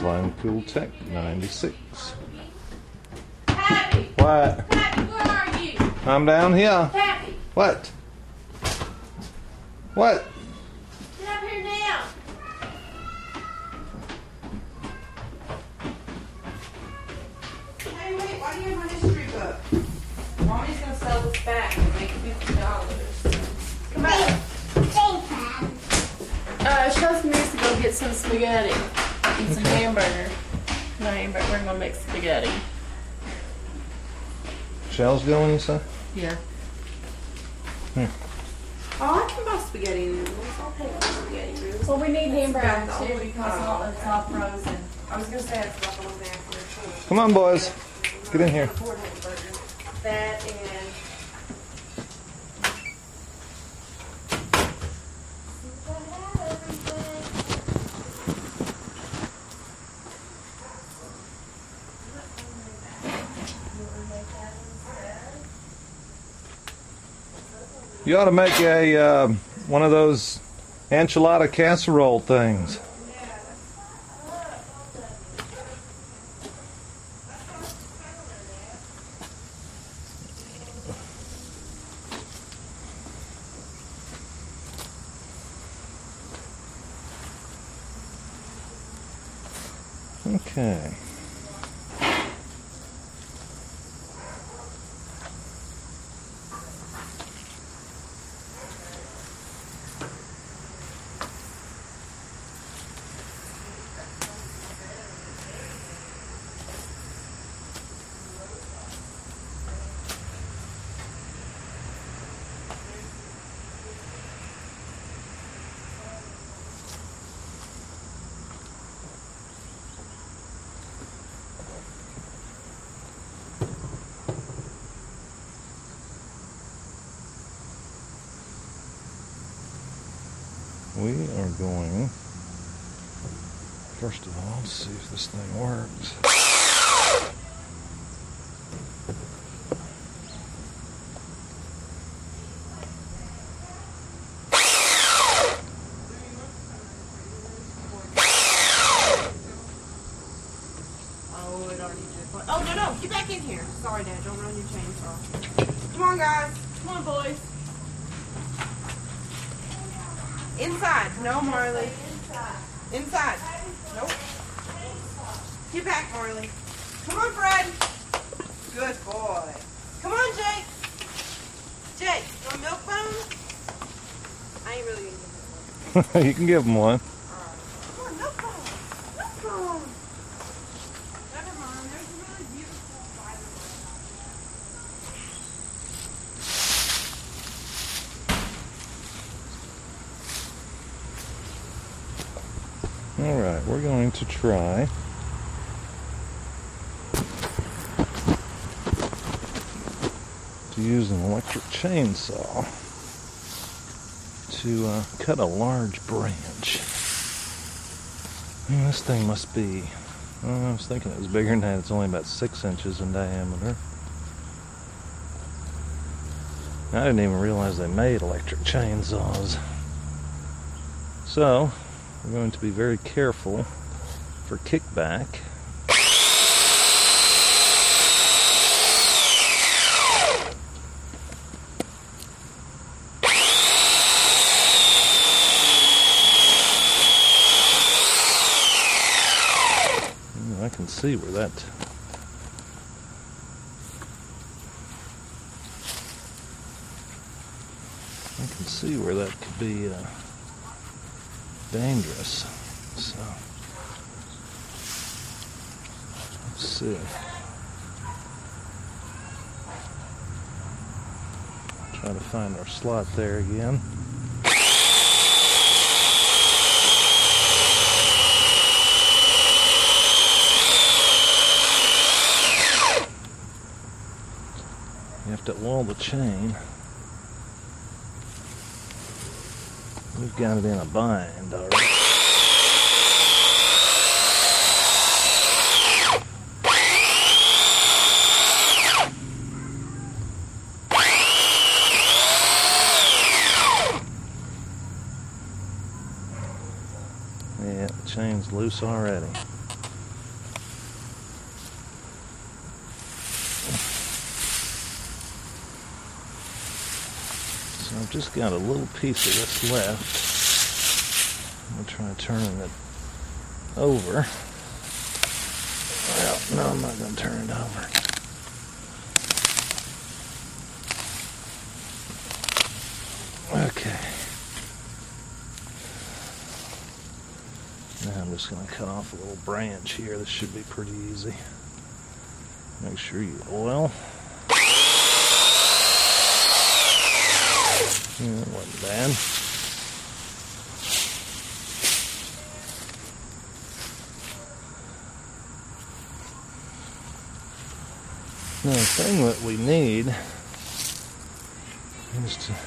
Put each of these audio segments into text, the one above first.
Line Cool Tech 96. Pappy! What? Pappy, where are you? I'm down here. Pappy, What? What? get up here now. Hey, wait, why do you have my history book? Mommy's gonna sell this back and make $50. Come back. Chelsea needs to go get some spaghetti and some hamburger. No hamburger, we're gonna make spaghetti. Shell's going, you say? Yeah. Oh, I can buy spaghetti noodles. I'll pay for spaghetti noodles. Well, we need hamburger about the too only because kind. it's all frozen. I was gonna say it's about the one there for sure. Come on, boys. Get in here. Afford hamburger. That and You ought to make a one of those enchilada casserole things. Okay. We are going, first of all, to see if this thing works. oh, it already did. Oh no, get back in here. Sorry, Dad, don't run your chainsaw. Come on, guys. Come on, boys. Inside. No, Marley. Inside. Nope. Get back, Marley. Come on, Fred. Good boy. Come on, Jake. Jake, you want milk bone? I ain't really gonna give him one. You can give them one. Come on, milk bone. Milk bone. Never mind. There's a really beautiful fiber. All right, we're going to try to use an electric chainsaw to cut a large branch. This thing must be, I was thinking it was bigger than that. It's only about 6 inches in diameter. I didn't even realize they made electric chainsaws. So, we're going to be very careful for kickback. I can see where that could be dangerous. So let's see. Try to find our slot there again. You have to wall the chain. We've got it in a bind already. Yeah, the chain's loose already. I've just got a little piece of this left. I'm going to try turning it over. Well, no, I'm not going to turn it over. Okay. Now I'm just going to cut off a little branch here. This should be pretty easy. Make sure you oil. That wasn't bad. Now the thing that we need is to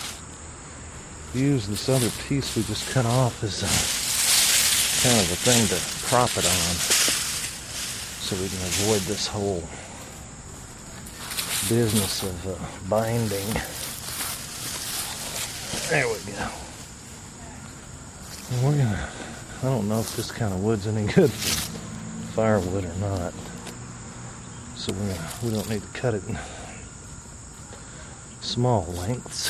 use this other piece we just cut off as kind of a thing to prop it on, so we can avoid this whole business of binding. There we go. And we're gonna, I don't know if this kind of wood's any good for firewood or not, so we don't need to cut it in small lengths.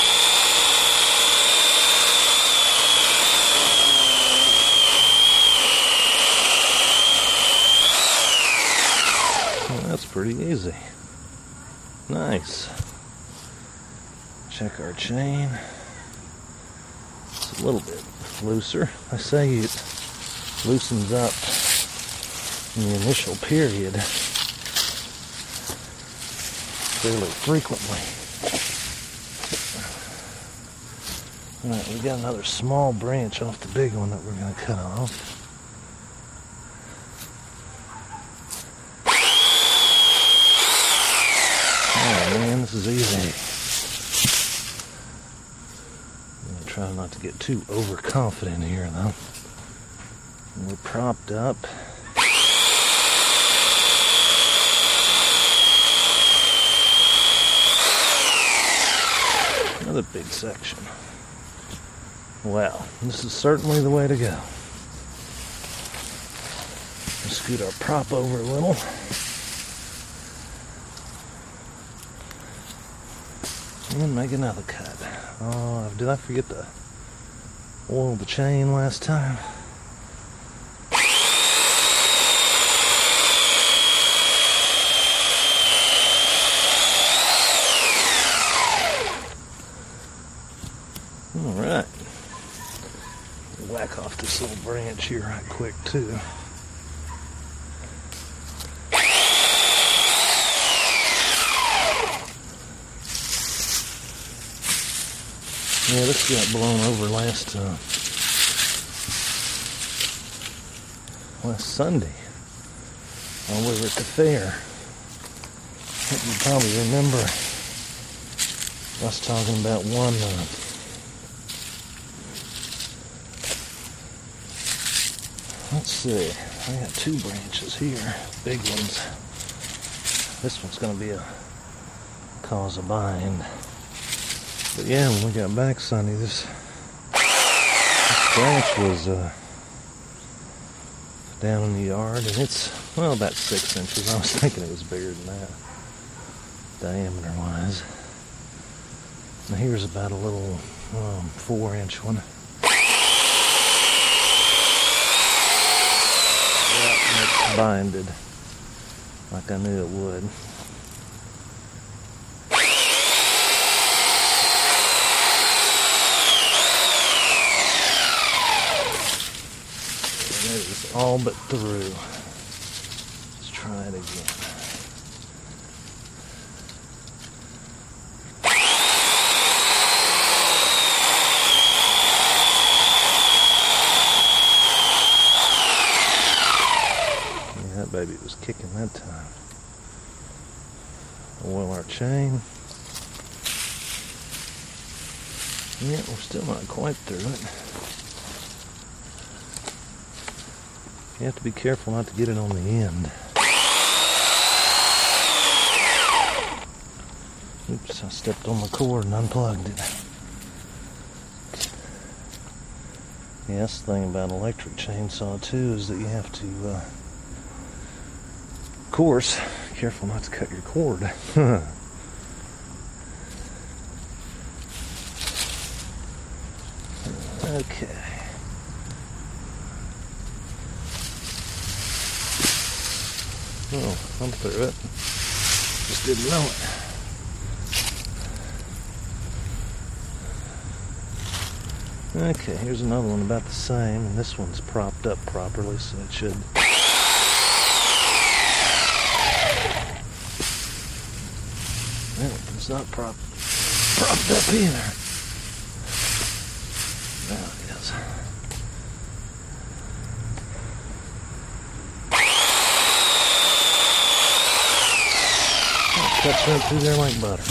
Well, that's pretty easy. Nice. Check our chain. It's a little bit looser. I say it loosens up in the initial period fairly frequently. Alright, we got another small branch off the big one that we're going to cut off. Oh man, this is easy. I'm going to try not to get too overconfident here though. We're propped up. Another big section. Wow, this is certainly the way to go. Let's scoot our prop over a little. And then make another cut. Oh, did I forget to oil the chain last time? Alright. Whack off this little branch here right quick too. Yeah, this got blown over last Sunday while we were at the fair. You probably remember us talking about one let's see, I got two branches here, big ones. This one's going to be a cause a bind. But yeah, when we got back Sunday, this branch was down in the yard, and it's, well, about 6 inches. I was thinking it was bigger than that, diameter-wise. And here's about a little 4-inch one. Yeah, it's binded, like I knew it would. It's all but through. Let's try it again. Yeah, that baby was kicking that time. Oil our chain. Yeah, we're still not quite through it. You have to be careful not to get it on the end. Oops, I stepped on the cord and unplugged it. Yeah, that's the thing about an electric chainsaw too, is that you have to, of course, be careful not to cut your cord. Okay. Oh, I'm through it. Just didn't know it. Okay, here's another one about the same, and this one's propped up properly, so it should. No, it's not propped up either. Now it is. It cuts right through there like butter.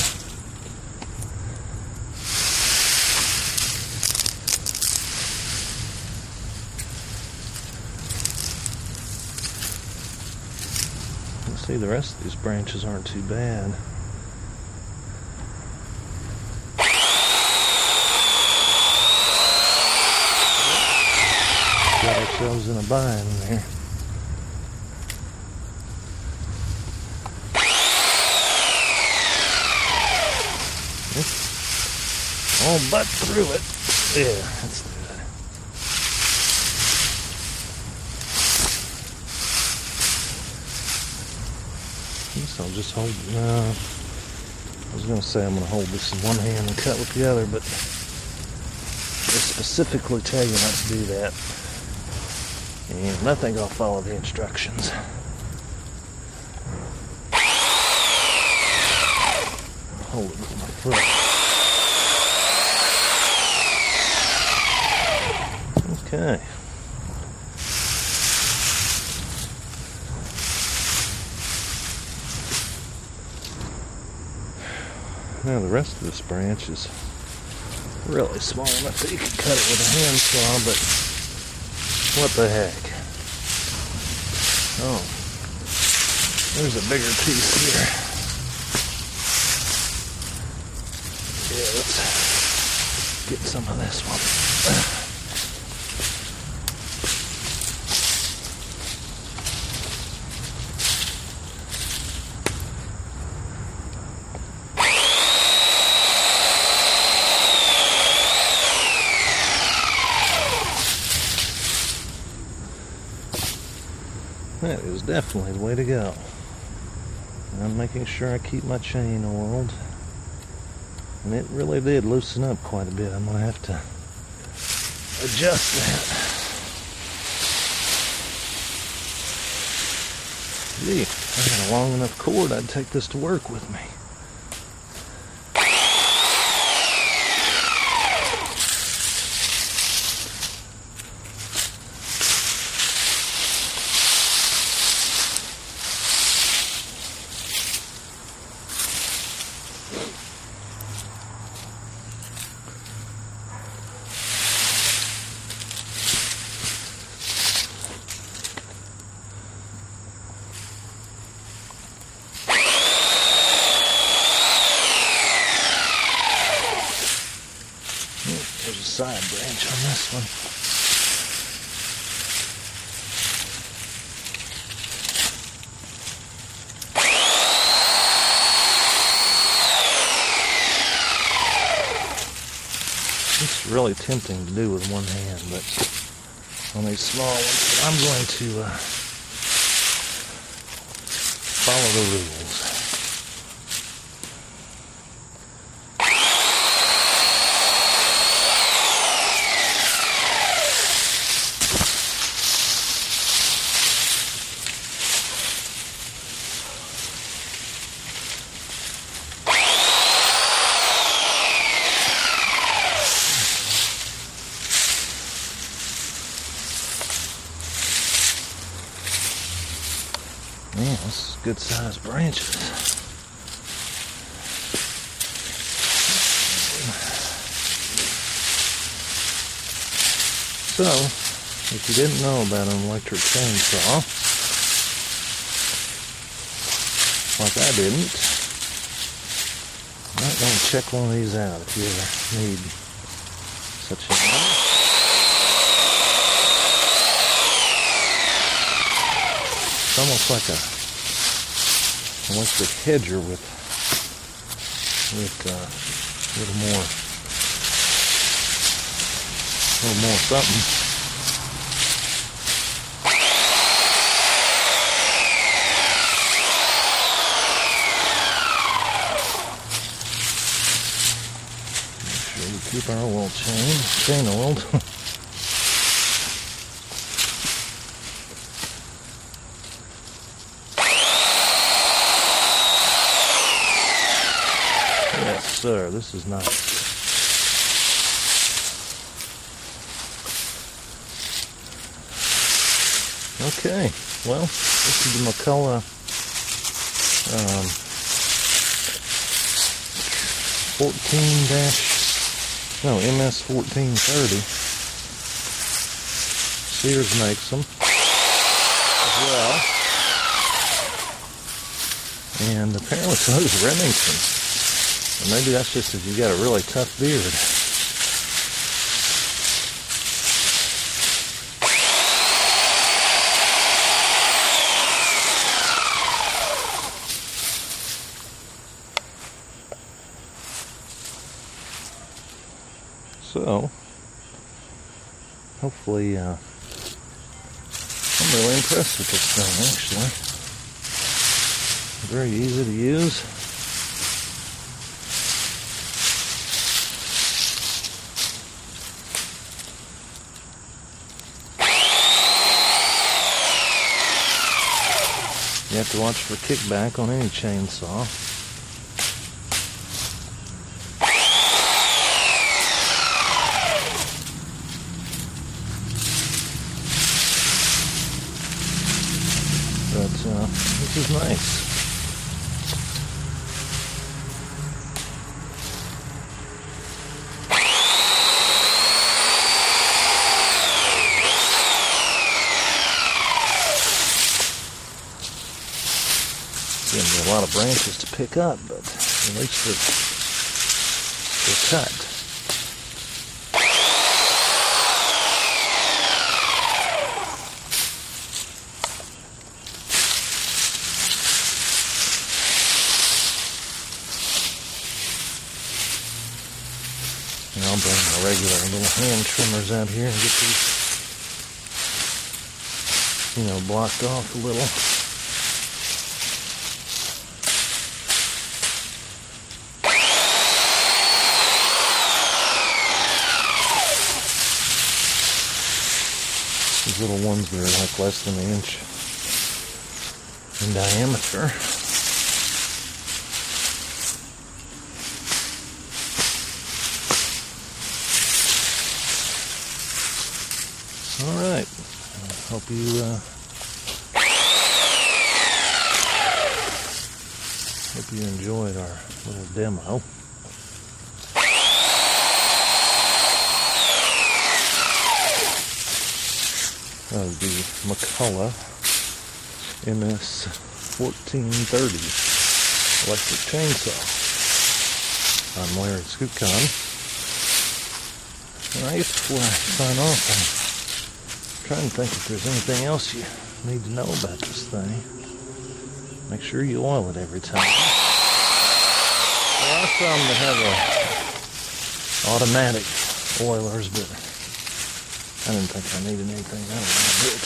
See, the rest of these branches aren't too bad. Got ourselves in a bind there. All butt through it. Yeah, that's good. I'll just hold, I was going to say I'm going to hold this in one hand and cut with the other, but they specifically tell you not to do that. And I think I'll follow the instructions. Hold it with my foot. Okay. Now the rest of this branch is really small enough that you can cut it with a handsaw, but what the heck. Oh, there's a bigger piece here. Yeah, let's get some of this one. That is definitely the way to go. I'm making sure I keep my chain oiled. And it really did loosen up quite a bit. I'm going to have to adjust that. Gee, if I had a long enough cord, I'd take this to work with me. There's a side branch on this one. It's really tempting to do with one hand, but on these small ones, I'm going to follow the rules. Man, this is good sized branches. So, if you didn't know about an electric chainsaw, like I didn't, you might want to check one of these out if you ever need such a one. It's almost like a electric hedger with a little more little more something. Make sure we keep our oil chain oiled. Yes, sir, this is nice. Okay, well, this is the McCulloch MS 1430. Sears makes them as well. And apparently so does Remington. And maybe that's just if you got a really tough beard. So, hopefully, I'm really impressed with this thing, actually. Very easy to use. You have to watch for kickback on any chainsaw. But this is nice. Gonna be a lot of branches to pick up, but at least they're cut. And I'll bring my regular little hand trimmers out here and get these, blocked off a little. These little ones that are like less than an inch in diameter. Alright, I hope you enjoyed our little demo. Of the McCulloch MS 1430 electric chainsaw. I'm Larry Scootcon. And I guess before I sign off, I'm trying to think if there's anything else you need to know about this thing. Make sure you oil it every time. There are some that have automatic oilers, but I didn't think I needed anything out of it.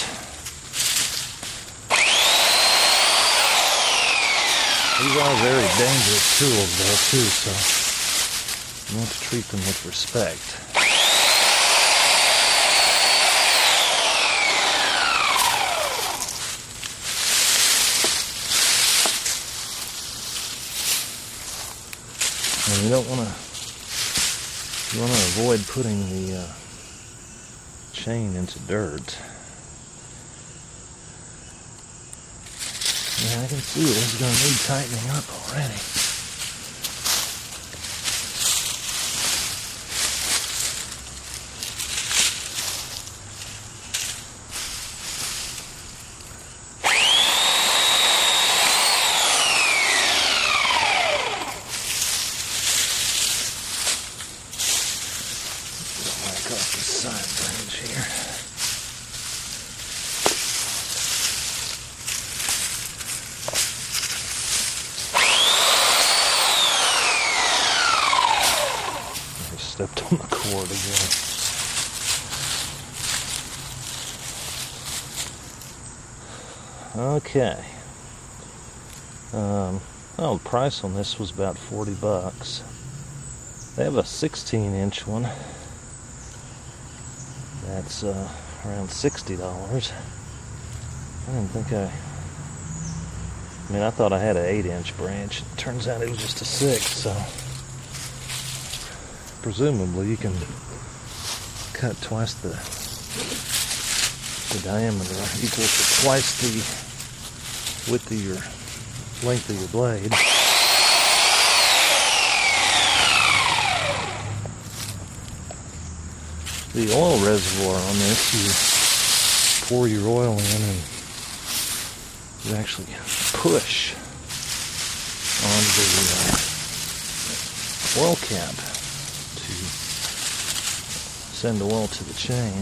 These are very dangerous tools though too, so you want to treat them with respect. And you don't want to avoid putting the chain into dirt. Yeah, I can see it is going to need tightening up already. Back off the side branch here. Stepped on the cord again. Okay. Oh, the price on this was about $40. They have a 16-inch one. That's around $60. I didn't think I mean, I thought I had an 8-inch branch. It turns out it was just a 6, so presumably you can cut twice the diameter equal to twice the width of your length of your blade. The oil reservoir on this, you pour your oil in and you actually push on the oil cap to send oil to the chain.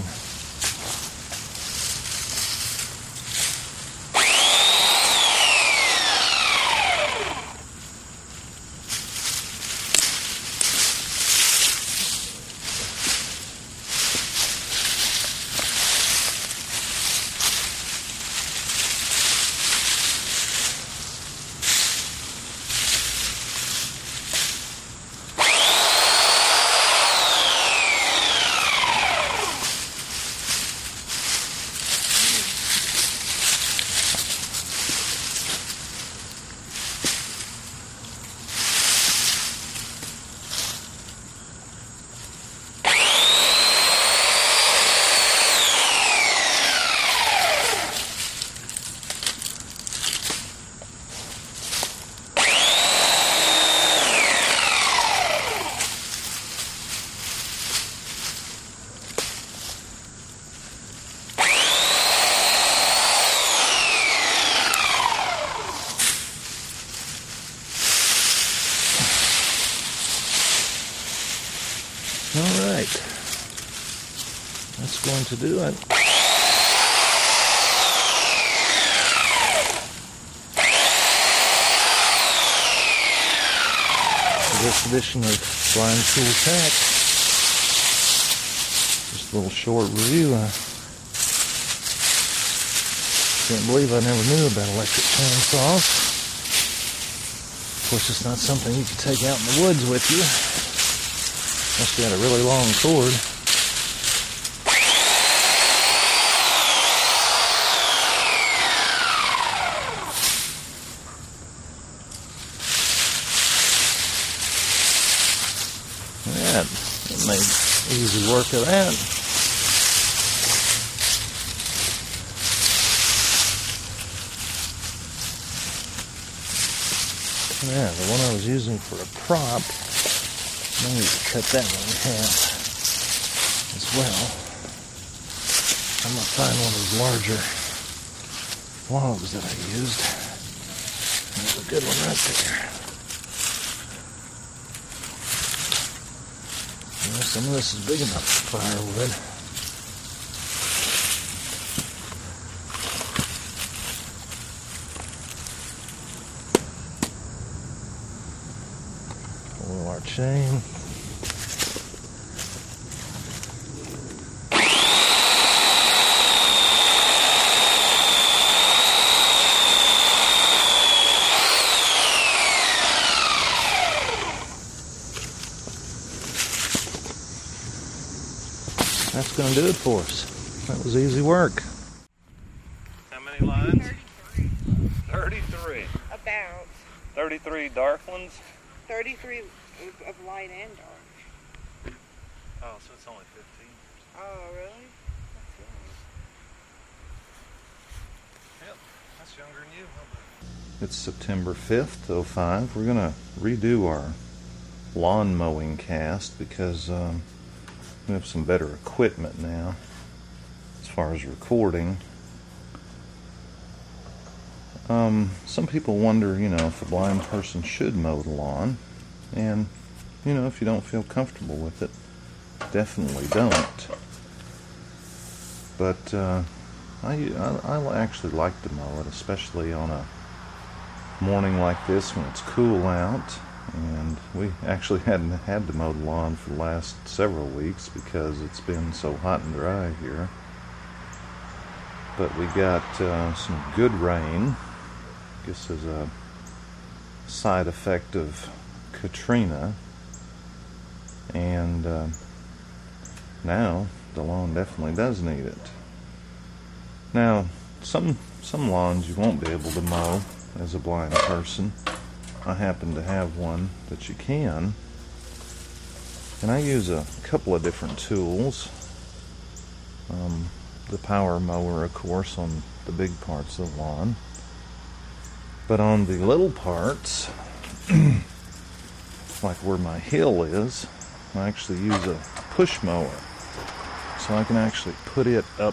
Alright, that's going to do it. For this edition of Blind Tool Tech, just a little short review. I can't believe I never knew about electric chainsaws. Of course, it's not something you can take out in the woods with you. Unless you had a really long cord. Yeah, it made easy work of that. Yeah, the one I was using for a prop, I need to cut that one in half as well. I'm going to find one of those larger logs that I used. There's a good one right there. Well, some of this is big enough for firewood. Pull our chain. That's going to do it for us. That was easy work. How many lines? 33. 33. About. 33 dark ones? 33 of light and dark. Oh, so it's only 15. Oh, really? Yep, that's younger than you. It's September 5th, 05. We're going to redo our lawn mowing cast because we have some better equipment now as far as recording. Some people wonder, if a blind person should mow the lawn, and if you don't feel comfortable with it, definitely don't. But I actually like to mow it, especially on a morning like this when it's cool out. And we actually hadn't had to mow the lawn for the last several weeks because it's been so hot and dry here. but we got some good rain. I guess as a side effect of Katrina, and now the lawn definitely does need it. Now, some lawns you won't be able to mow as a blind person. I happen to have one that you can, and I use a couple of different tools. The power mower, of course, on the big parts of the lawn, but on the little parts, like where my hill is, I actually use a push mower, so I can actually put it up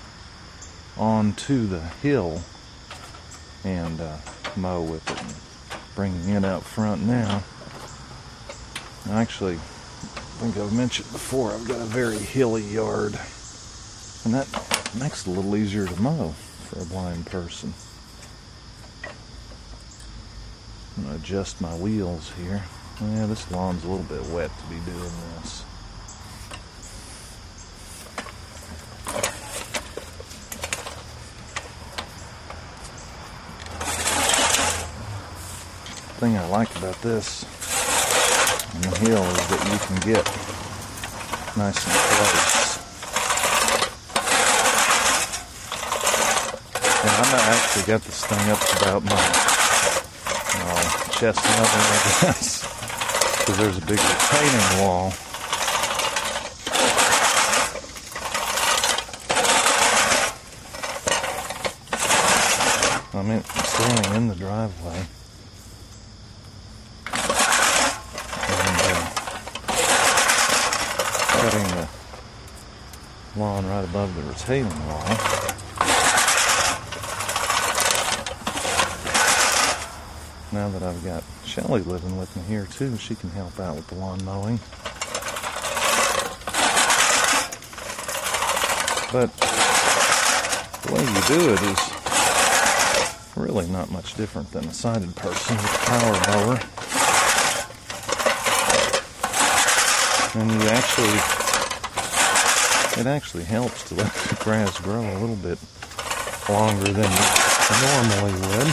onto the hill and mow with it. And bringing it out front now. Actually, I think I've mentioned before, I've got a very hilly yard, and that makes it a little easier to mow for a blind person. I'm going to adjust my wheels here. Yeah, this lawn's a little bit wet to be doing this. The thing I like about this on the hill is that you can get nice and close. And I actually got this thing up to about my chest level, I guess, because there's a big retaining wall. I'm standing in the driveway. Cutting the lawn right above the retaining wall. Now that I've got Shelly living with me here too, she can help out with the lawn mowing. But the way you do it is really not much different than a sighted person with a power mower. And it actually helps to let the grass grow a little bit longer than you normally would,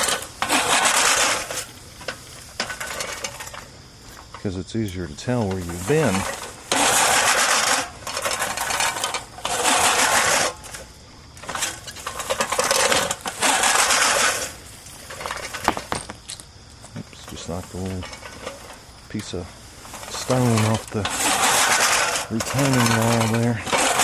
because it's easier to tell where you've been. Oops, just knocked a little piece of stone off the retaining wall there.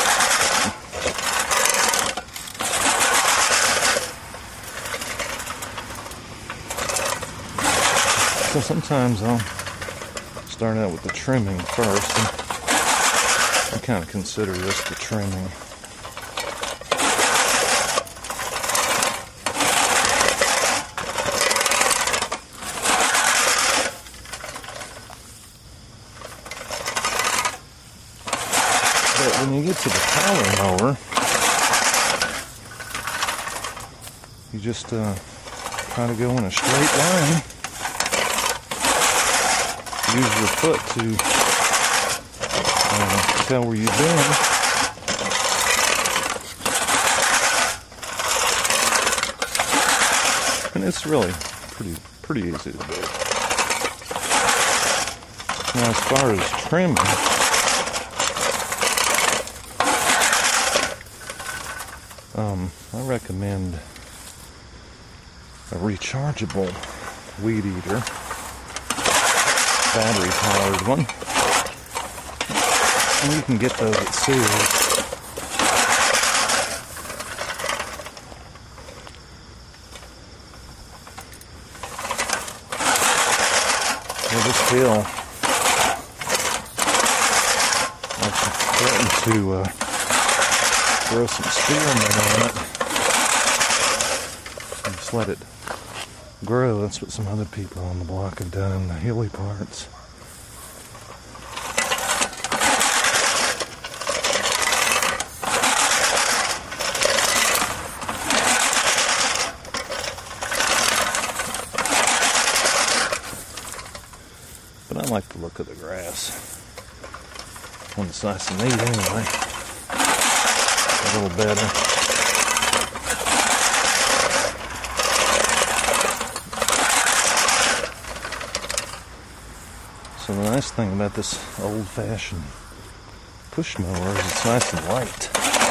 So sometimes I'll start out with the trimming first, and I kind of consider this the trimming. But when you get to the power mower, you just try to go in a straight line. Use your foot to tell where you've been. And it's really pretty easy to do. Now, as far as trimming, I recommend a rechargeable weed eater, battery powered one, and you can get those at Sears. Well, this hill, I'm threatening to throw some spearmint on it and just let it grow. That's what some other people on the block have done in the hilly parts. But I like the look of the grass when it's nice and neat anyway. A little better. thing about this old-fashioned push mower is it's nice and light.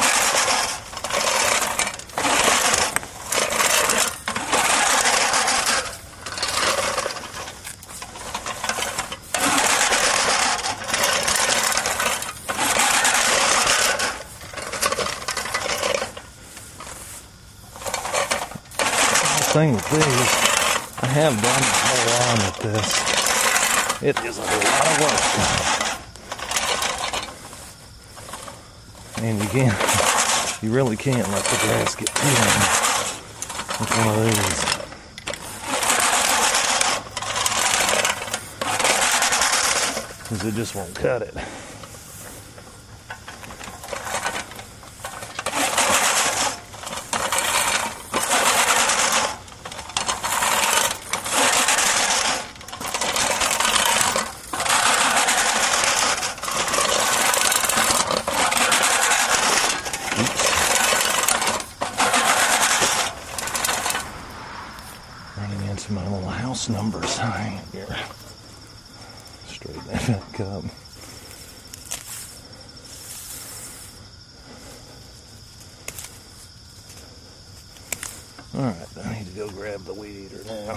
The thing with these, I have done a whole lot with this. It is a lot of work. And you really can't let the grass get too long with one of these. Because it just won't cut it. Running into my little house number sign here. Straighten that back up. Alright, I need to go grab the weed eater now.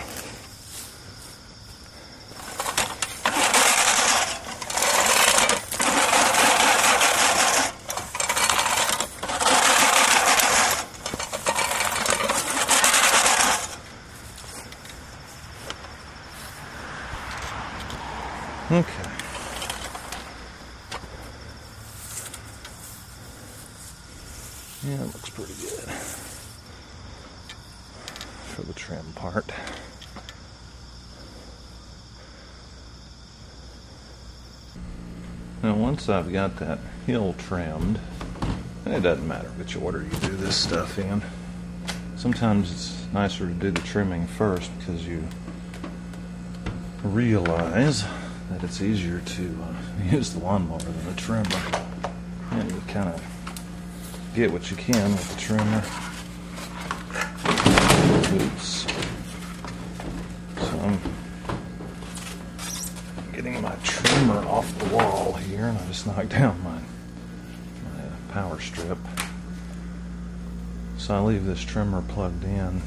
Okay. Yeah, it looks pretty good for the trim part. Now once I've got that hill trimmed, and it doesn't matter which order you do this stuff in. Sometimes it's nicer to do the trimming first because you realize that it's easier to use the lawnmower than the trimmer. And you kind of get what you can with the trimmer. Oops. So I'm getting my trimmer off the wall here, and I just knocked down my power strip. So I leave this trimmer plugged in.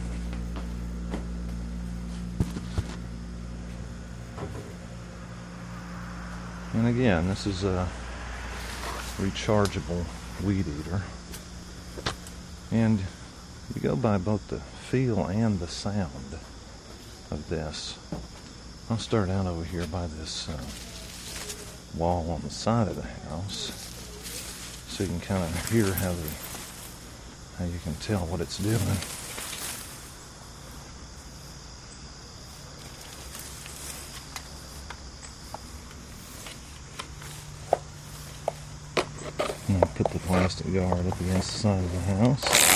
And again, this is a rechargeable weed eater. And you go by both the feel and the sound of this. I'll start out over here by this wall on the side of the house, so you can kind of hear how you can tell what it's doing. And I'll put the plastic guard up against the side of the house.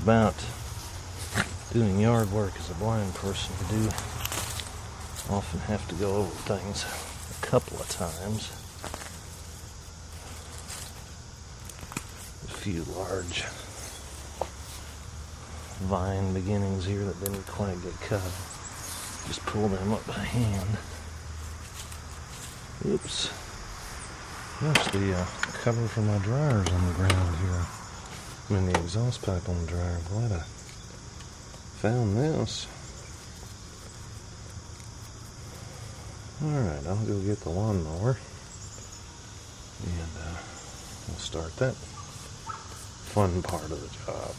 about doing yard work as a blind person. You do often have to go over things a couple of times. A few large vine beginnings here that didn't quite get cut. Just pull them up by hand. Oops. Gosh, the cover for my dryer's on the ground here. I'm in the exhaust pipe on the dryer. Glad I found this. Alright, I'll go get the lawnmower. And we'll start that fun part of the job.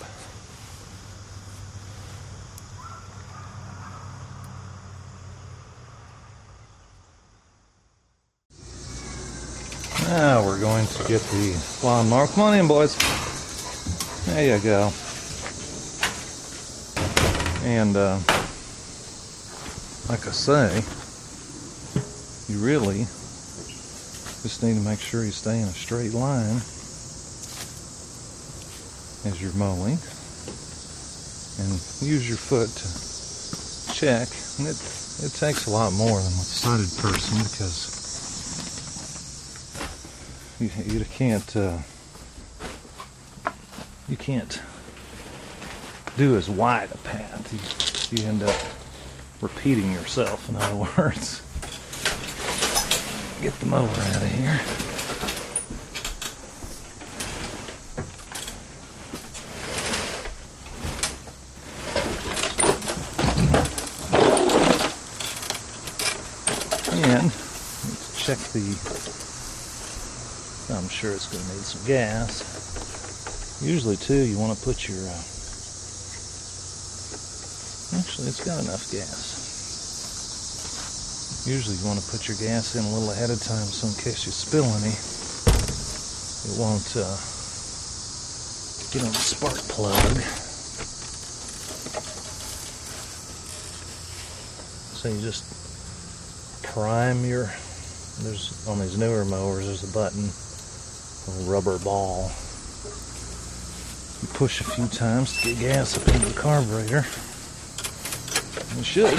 Now we're going to get the lawnmower. Come on in, boys. There you go. And like I say, you really just need to make sure you stay in a straight line as you're mowing, and use your foot to check. And it takes a lot more than with a sighted person, because you can't do as wide a path. You end up repeating yourself, in other words. Get the mower out of here. And let's check I'm sure it's going to need some gas. Usually too, you want to put your actually, it's got enough gas. Usually you want to put your gas in a little ahead of time, so in case you spill any, it won't get on the spark plug. So you just prime your, there's on these newer mowers, there's a button, a rubber ball. You push a few times to get gas up into the carburetor. It should.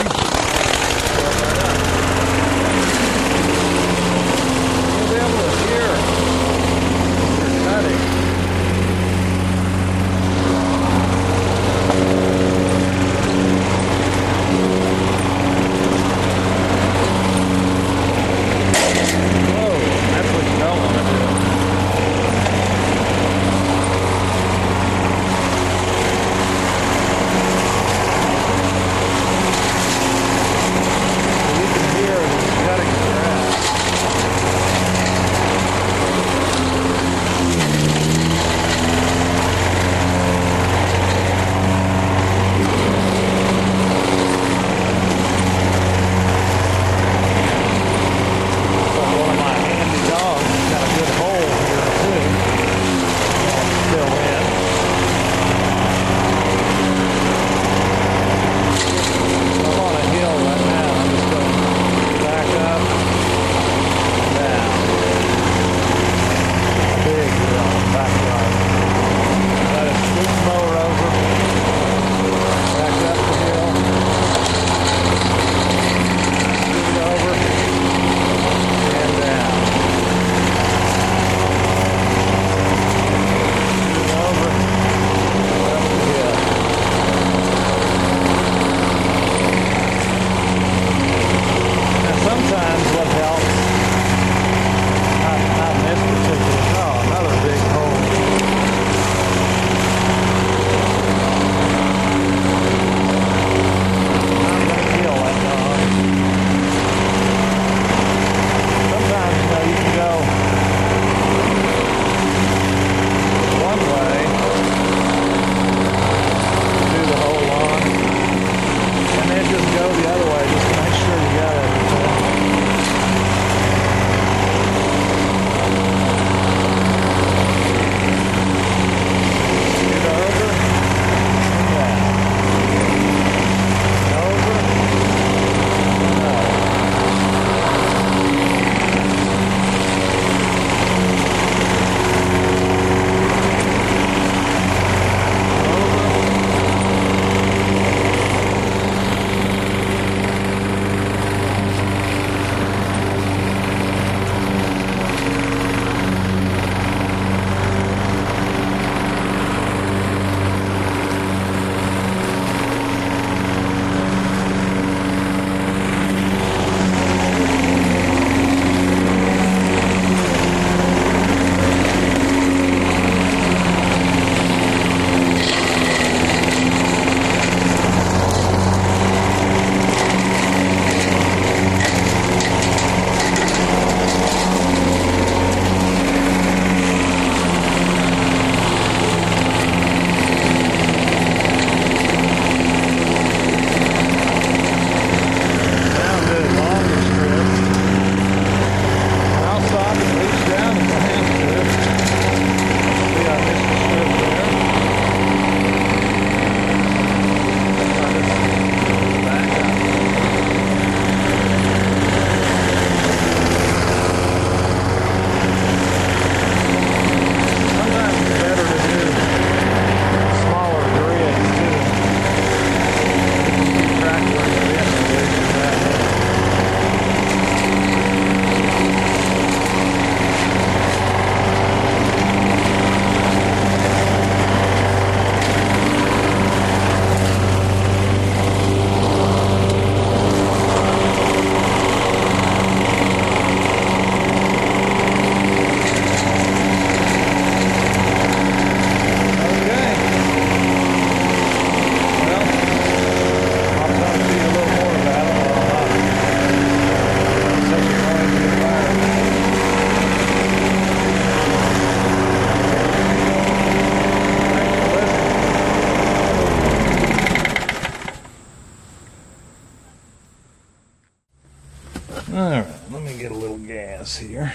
Alright, let me get a little gas here.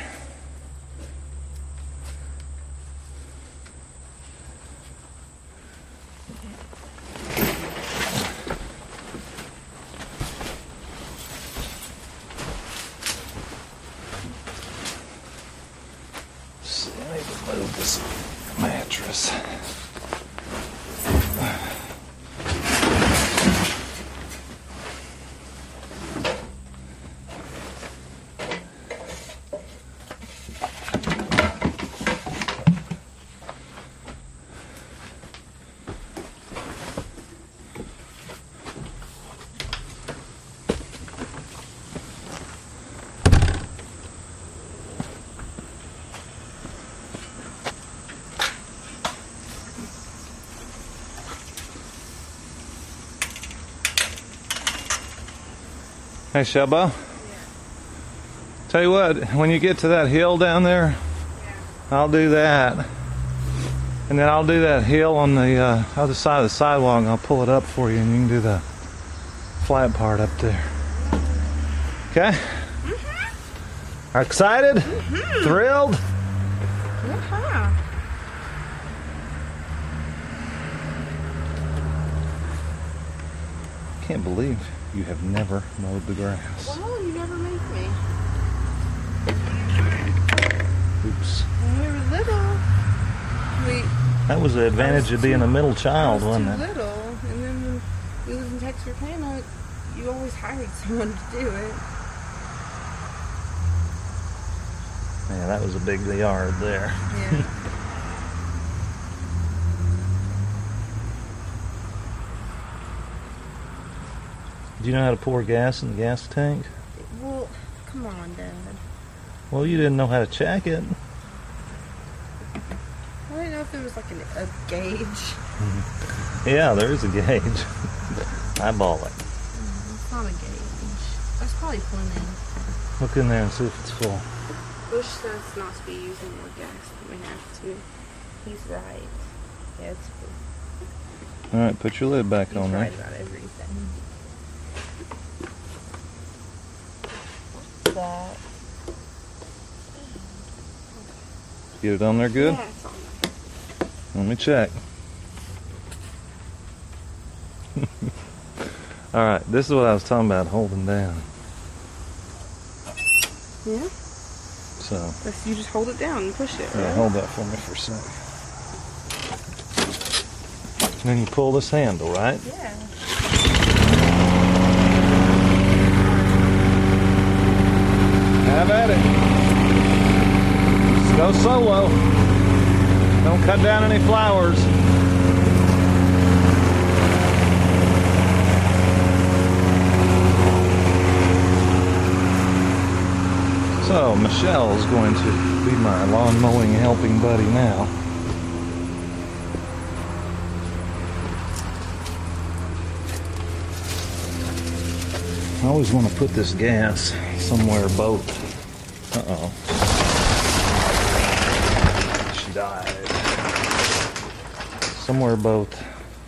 See, I need to move this mattress. Hey, Shaba. Yeah. Tell you what, when you get to that hill down there, I'll do that. And then I'll do that hill on the other side of the sidewalk, and I'll pull it up for you, and you can do the flat part up there. Okay? Mm-hmm. Are excited? Mm-hmm. Thrilled? Yeah. Can't believe you have never mowed the grass. Well, you never make me. Oops. When we were little, that was the advantage of being a middle child, wasn't it? little, and then when we lived in Texarkana, you always hired someone to do it. Yeah, that was a big yard there. Yeah. Do you know how to pour gas in the gas tank? Well, come on, Dad. Well, you didn't know how to check it. I didn't know if there was like a gauge. Yeah, there is a gauge. Eyeball it. It's not a gauge. That's probably plenty. Look in there and see if it's full. Bush says not to be using more gas than we have to. He's right. Yeah, it's full. All right, put your lid back on there. He's right about everything. That. Get it on there good? Yeah, it's on there. Let me check. All right, this is what I was talking about holding down. Yeah? So. You just hold it down and push it, right? Yeah, hold that for me for a sec. And then you pull this handle, right? Yeah. Have at it. Just go solo. Don't cut down any flowers. So Michelle is going to be my lawn mowing helping buddy now. I always want to put this gas somewhere both. Uh-oh. She died. Somewhere both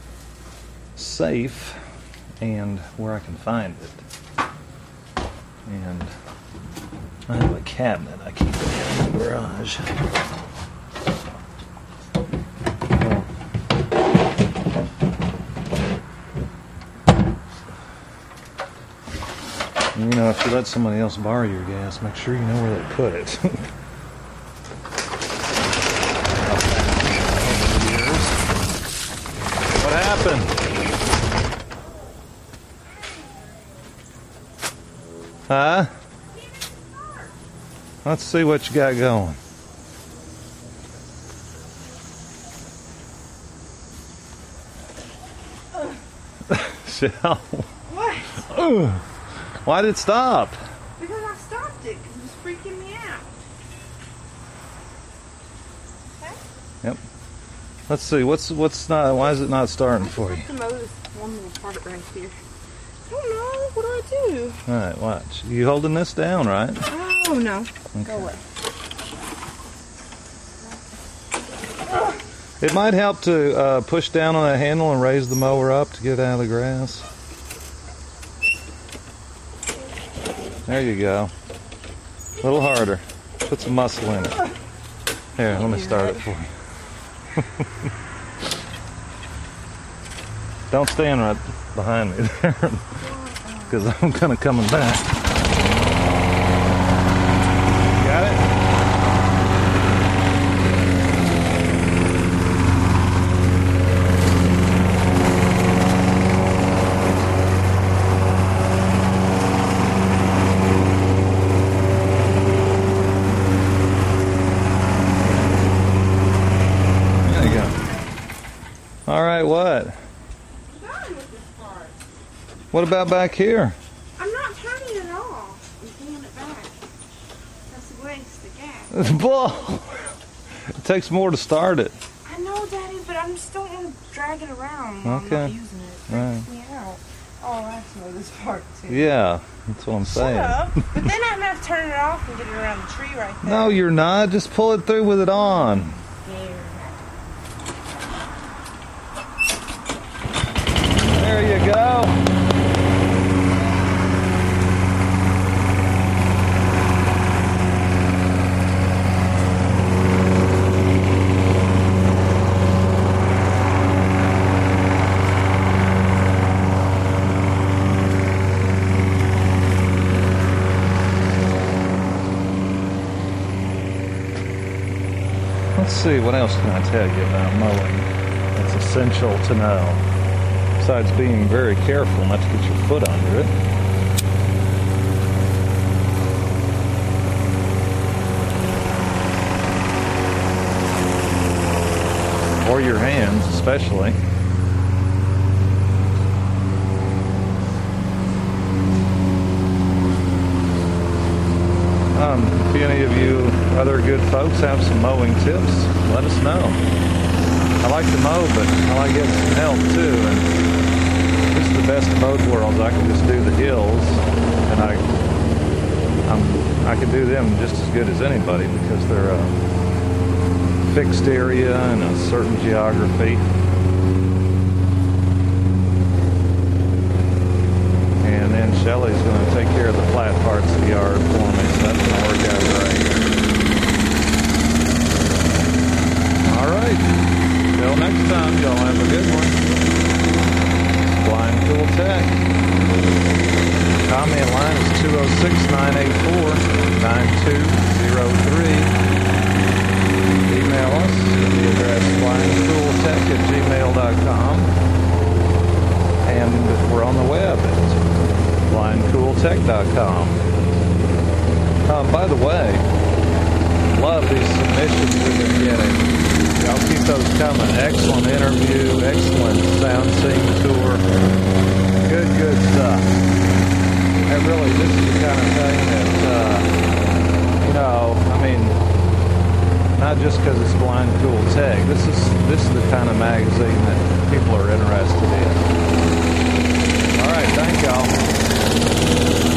safe and where I can find it. And I have a cabinet I keep it in the garage. You know, if you let somebody else borrow your gas, make sure you know where they put it. What happened? Huh? Let's see what you got going. Shell. What? Why did it stop? Because I stopped it because it was freaking me out. Okay? Yep. Let's see. What's not? Why is it not starting for you? I have to mow this one little part right here. I don't know. What do I do? All right, watch. You holding this down, right? Oh no. Okay. Go away. It might help to push down on that handle and raise the mower up to get out of the grass. There you go. A little harder. Put some muscle in it. Here, let me start it for you. Don't stand right behind me there, because I'm kind of coming back. Got it? There you go. All right, what? What about back here? I'm not turning it off. I'm pulling it back. That's a waste of gas. Bull! It takes more to start it. I know, Daddy, but I just don't want to drag it around while Okay. I'm not using it. It freaks me out. Oh, I have to know this part too. Yeah, that's what I'm saying. Shut up. But then I'm going to have to turn it off and get it around the tree right there. No, you're not. Just pull it through with it on. There you go. Let's see, what else can I tell you about mowing that's essential to know? Besides being very careful not to get your foot under it. Or your hands, especially. If any of you other good folks have some mowing tips, let us know. I like to mow, but I like getting some help too. And this is the best of both worlds. I can just do the hills, and I can do them just as good as anybody because they're a fixed area and a certain geography. And then Shelly's going to take care of the flat parts of the yard for me, so that's going to work out great. All right. Till next time, y'all have a good one. Blind Cool Tech. Comment line is 206-984-9203. Email us at the address blindcooltech@gmail.com. And we're on the web at blindcooltech.com. By the way, love these submissions we've been getting. Y'all keep those coming. Excellent interview, excellent sound scene tour. Good stuff. And really, this is the kind of thing that, not just because it's Blind Cool Tech. This is the kind of magazine that people are interested in. All right, thank y'all.